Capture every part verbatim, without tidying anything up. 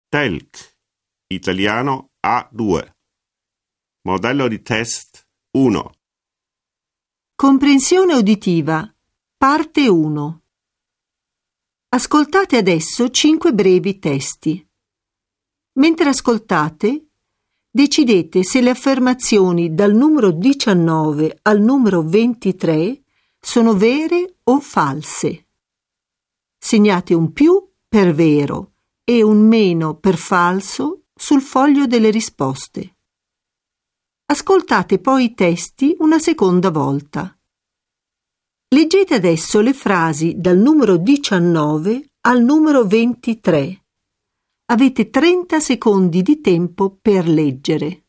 Telc, italiano A due. Modello di test uno. Comprensione uditiva, parte uno. Ascoltate adesso cinque brevi testi. Mentre ascoltate, decidete se le affermazioni dal numero diciannove al numero ventitré sono vere o false. Segnate un più per vero e un meno per falso sul foglio delle risposte. Ascoltate poi i testi una seconda volta. Leggete adesso le frasi dal numero diciannove al numero ventitré. Avete trenta secondi di tempo per leggere.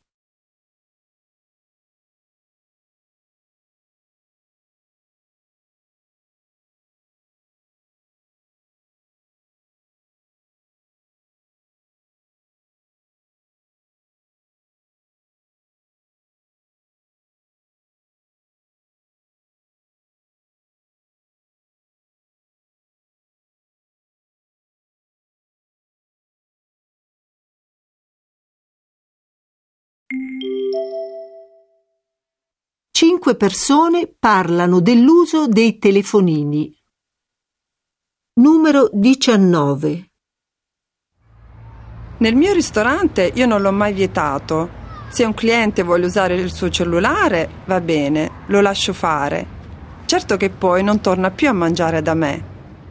Cinque persone parlano dell'uso dei telefonini. Numero diciannove. Nel mio ristorante io non l'ho mai vietato. Se un cliente vuole usare il suo cellulare, va bene, lo lascio fare. Certo che poi non torna più a mangiare da me.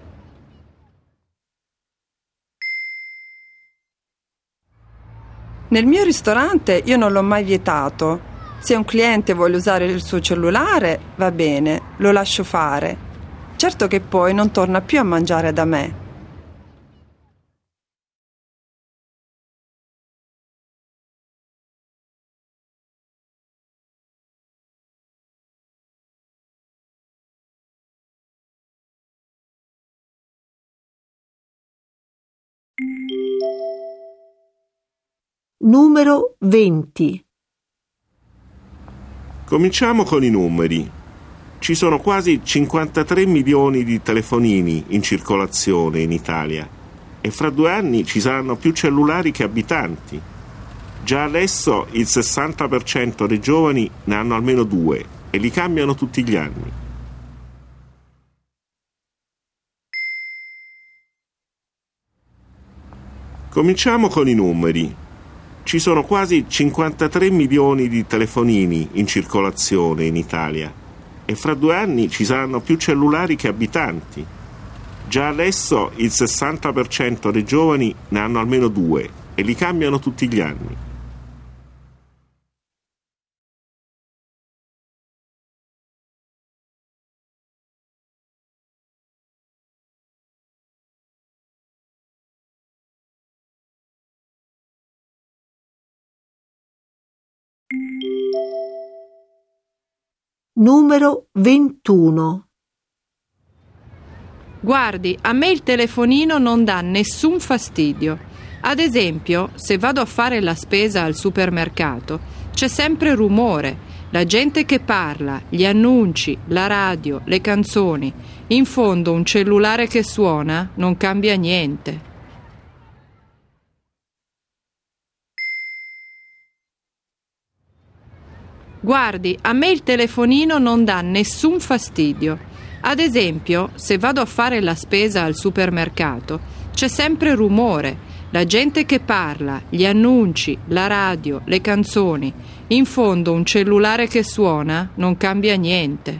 Nel mio ristorante io non l'ho mai vietato. Se un cliente vuole usare il suo cellulare, va bene, lo lascio fare. Certo che poi non torna più a mangiare da me. Numero venti. Cominciamo con i numeri. Ci sono quasi cinquantatré milioni di telefonini in circolazione in Italia e fra due anni ci saranno più cellulari che abitanti. Già adesso il sessanta per cento dei giovani ne hanno almeno due e li cambiano tutti gli anni. Cominciamo con i numeri. Ci sono quasi cinquantatré milioni di telefonini in circolazione in Italia e fra due anni ci saranno più cellulari che abitanti. Già adesso il sessanta per cento dei giovani ne hanno almeno due e li cambiano tutti gli anni. Numero ventuno. Guardi, a me il telefonino non dà nessun fastidio. Ad esempio, se vado a fare la spesa al supermercato, c'è sempre rumore, la gente che parla, gli annunci, la radio, le canzoni. In fondo un cellulare che suona non cambia niente. Guardi, a me il telefonino non dà nessun fastidio. Ad esempio, se vado a fare la spesa al supermercato, c'è sempre rumore, la gente che parla, gli annunci, la radio, le canzoni. In fondo un cellulare che suona non cambia niente.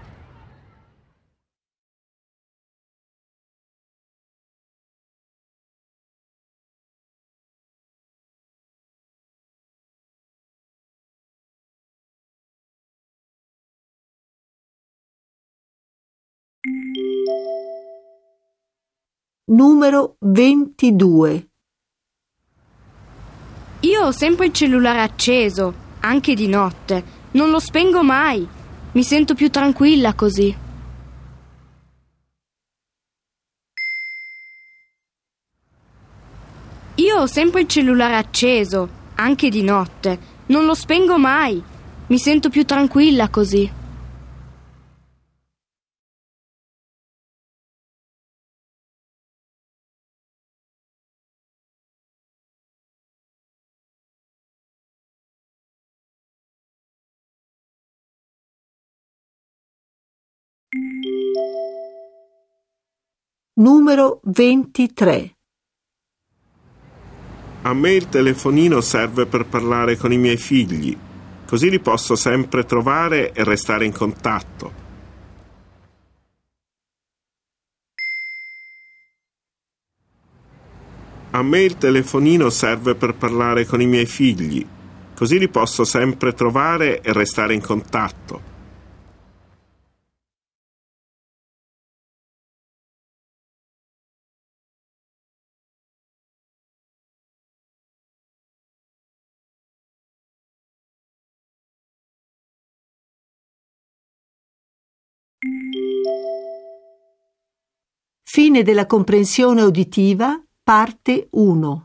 Numero ventidue. Io ho sempre il cellulare acceso, anche di notte. Non lo spengo mai. Mi sento più tranquilla così. Io ho sempre il cellulare acceso, anche di notte. Non lo spengo mai. Mi sento più tranquilla così. Numero ventitré. A me il telefonino serve per parlare con i miei figli, così li posso sempre trovare e restare in contatto. A me il telefonino serve per parlare con i miei figli, così li posso sempre trovare e restare in contatto. Fine della comprensione uditiva, parte uno.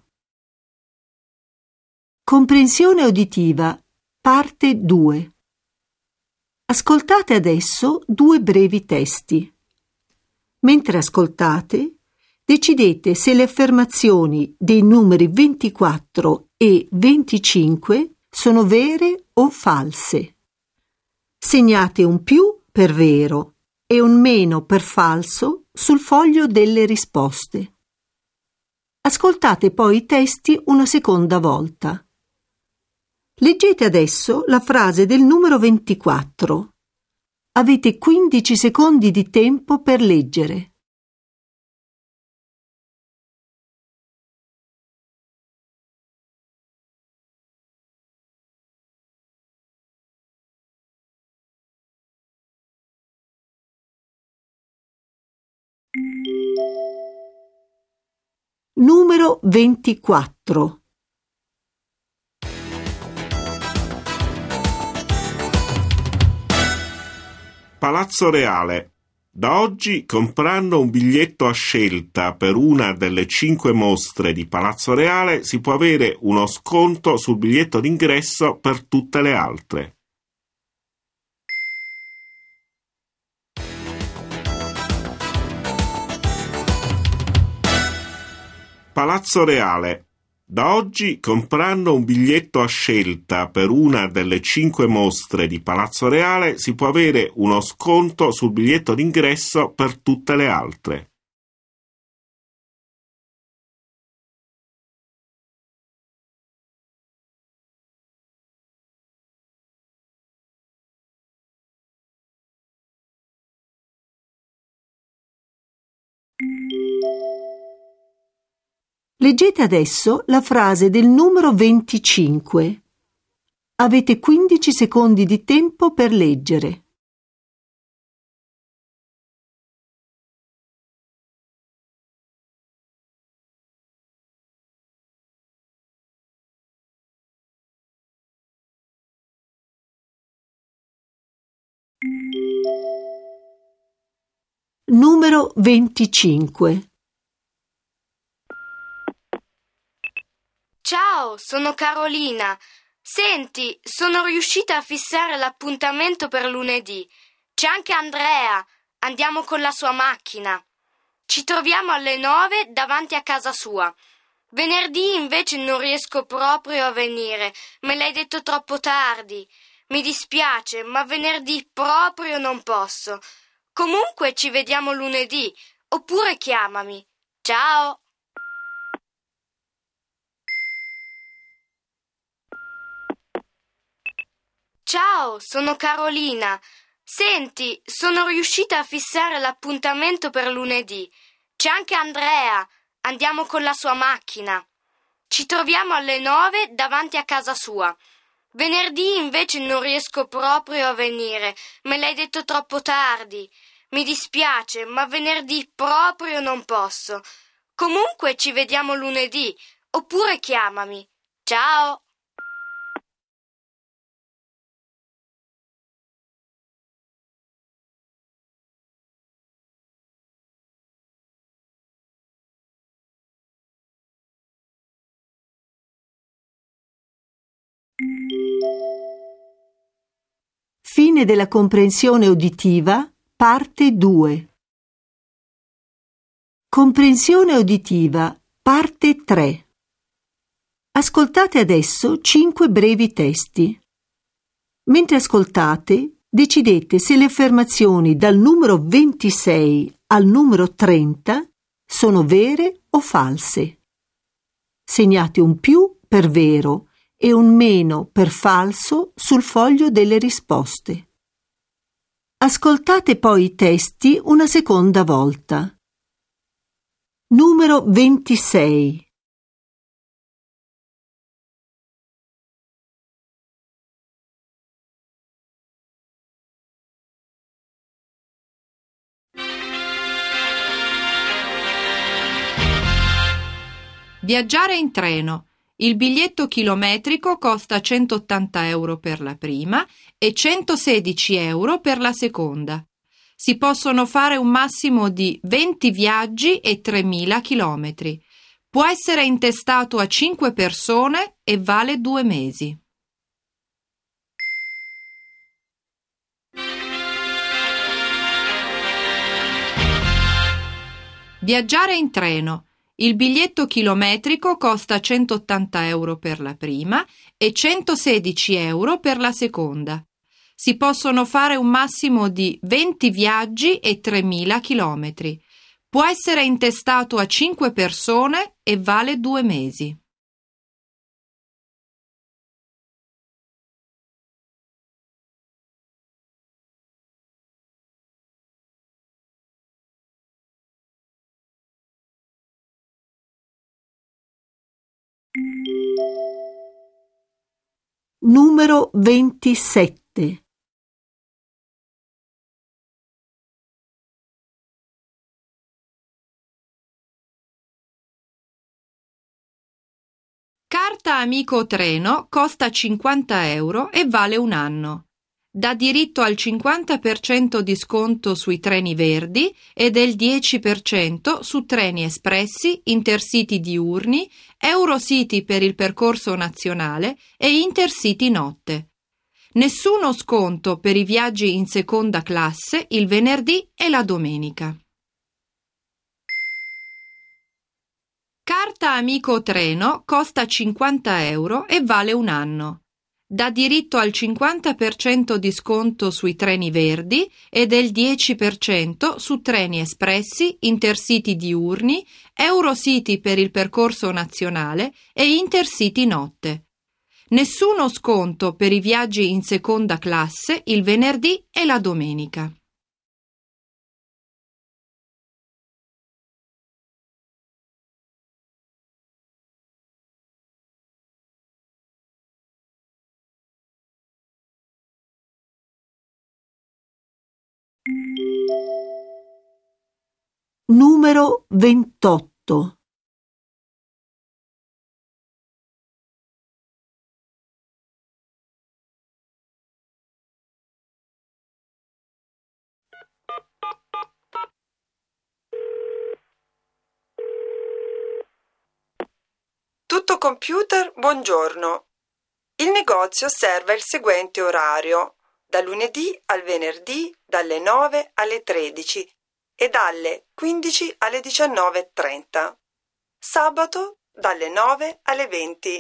Comprensione uditiva, parte due. Ascoltate adesso due brevi testi. Mentre ascoltate, decidete se le affermazioni dei numeri ventiquattro e venticinque sono vere o false. Segnate un più per vero e un meno per falso sul foglio delle risposte. Ascoltate poi i testi una seconda volta. Leggete adesso la frase del numero ventiquattro. Avete quindici secondi di tempo per leggere. Numero ventiquattro. Palazzo Reale. Da oggi, comprando un biglietto a scelta per una delle cinque mostre di Palazzo Reale, si può avere uno sconto sul biglietto d'ingresso per tutte le altre. Palazzo Reale. Da oggi, comprando un biglietto a scelta per una delle cinque mostre di Palazzo Reale, si può avere uno sconto sul biglietto d'ingresso per tutte le altre. Leggete adesso la frase del numero venticinque. Avete quindici secondi di tempo per leggere. Numero venticinque. Ciao, sono Carolina. Senti, sono riuscita a fissare l'appuntamento per lunedì. C'è anche Andrea. Andiamo con la sua macchina. Ci troviamo alle nove davanti a casa sua. Venerdì invece non riesco proprio a venire. Me l'hai detto troppo tardi. Mi dispiace, ma venerdì proprio non posso. Comunque ci vediamo lunedì. Oppure chiamami. Ciao! Ciao, sono Carolina. Senti, sono riuscita a fissare l'appuntamento per lunedì. C'è anche Andrea. Andiamo con la sua macchina. Ci troviamo alle nove davanti a casa sua. Venerdì invece non riesco proprio a venire. Me l'hai detto troppo tardi. Mi dispiace, ma venerdì proprio non posso. Comunque ci vediamo lunedì. Oppure chiamami. Ciao! Fine della comprensione uditiva, parte due. Comprensione uditiva, parte tre. Ascoltate adesso cinque brevi testi. Mentre ascoltate, decidete se le affermazioni dal numero ventisei al numero trenta sono vere o false. Segnate un più per vero e un meno per falso sul foglio delle risposte. Ascoltate poi i testi una seconda volta. Numero ventisei. Viaggiare in treno. Il biglietto chilometrico costa centottanta euro per la prima e centosedici euro per la seconda. Si possono fare un massimo di venti viaggi e tremila chilometri. Può essere intestato a cinque persone e vale due mesi. Viaggiare in treno. Il biglietto chilometrico costa centottanta euro per la prima e centosedici euro per la seconda. Si possono fare un massimo di venti viaggi e tremila chilometri. Può essere intestato a cinque persone e vale due mesi. Numero ventisette. Carta Amico Treno costa cinquanta euro e vale un anno. Dà diritto al cinquanta per cento di sconto sui treni verdi e del dieci per cento su treni espressi, intercity diurni, Eurocity per il percorso nazionale e intercity notte. Nessuno sconto per i viaggi in seconda classe il venerdì e la domenica. Carta Amico Treno costa cinquanta euro e vale un anno. Dà diritto al cinquanta per cento di sconto sui treni verdi e del dieci per cento su treni espressi, intercity diurni, Eurocity per il percorso nazionale e intercity notte. Nessuno sconto per i viaggi in seconda classe il venerdì e la domenica. Numero ventotto. Tutto computer, buongiorno. Il negozio osserva il seguente orario: da lunedì al venerdì dalle nove alle tredici e dalle quindici alle diciannove e trenta. Sabato dalle nove alle venti.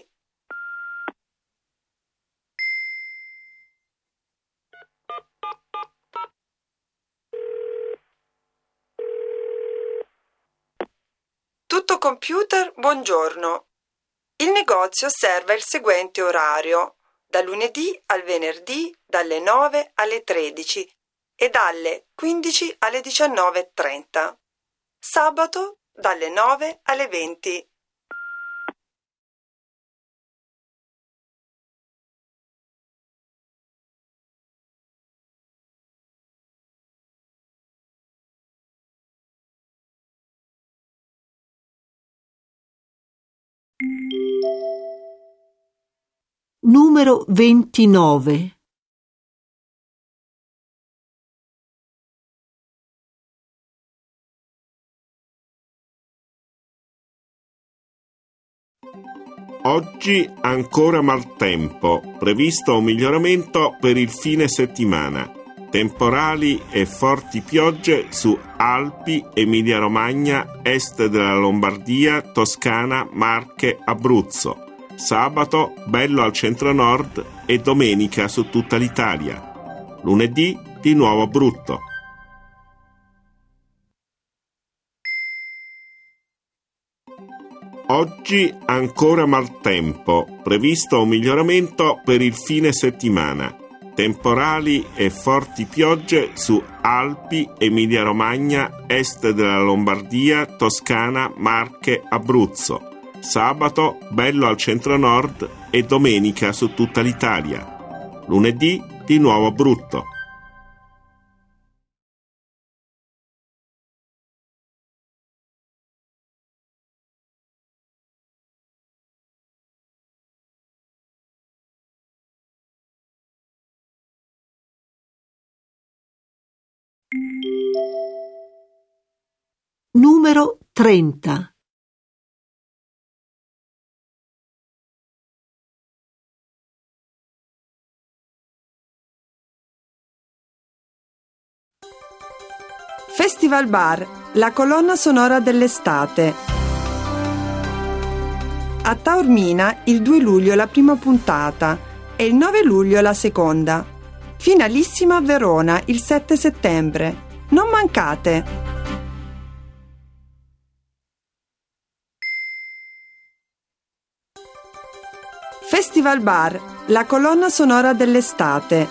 Tutto computer, buongiorno. Il negozio osserva il seguente orario: da lunedì al venerdì dalle nove alle tredici e dalle quindici alle diciannove e trenta. Sabato dalle nove alle venti. Numero ventinove. Oggi ancora maltempo, previsto un miglioramento per il fine settimana. Temporali e forti piogge su Alpi, Emilia-Romagna, est della Lombardia, Toscana, Marche, Abruzzo. Sabato bello al centro-nord e domenica su tutta l'Italia. Lunedì di nuovo brutto. Oggi ancora maltempo, previsto un miglioramento per il fine settimana. Temporali e forti piogge su Alpi, Emilia-Romagna, est della Lombardia, Toscana, Marche, Abruzzo. Sabato bello al centro-nord e domenica su tutta l'Italia. Lunedì di nuovo brutto. Numero trenta. Festival Bar, la colonna sonora dell'estate. A Taormina il due luglio la prima puntata e il nove luglio la seconda. Finalissima a Verona il sette settembre. Non mancate! Festival Bar, la colonna sonora dell'estate.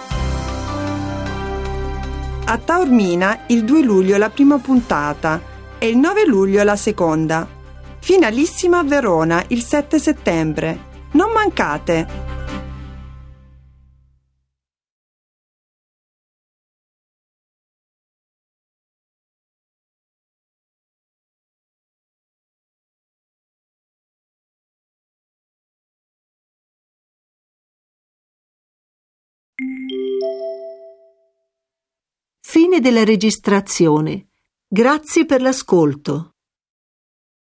A Taormina il due luglio la prima puntata e il nove luglio la seconda. Finalissima a Verona il sette settembre. Non mancate! Fine della registrazione. Grazie per l'ascolto.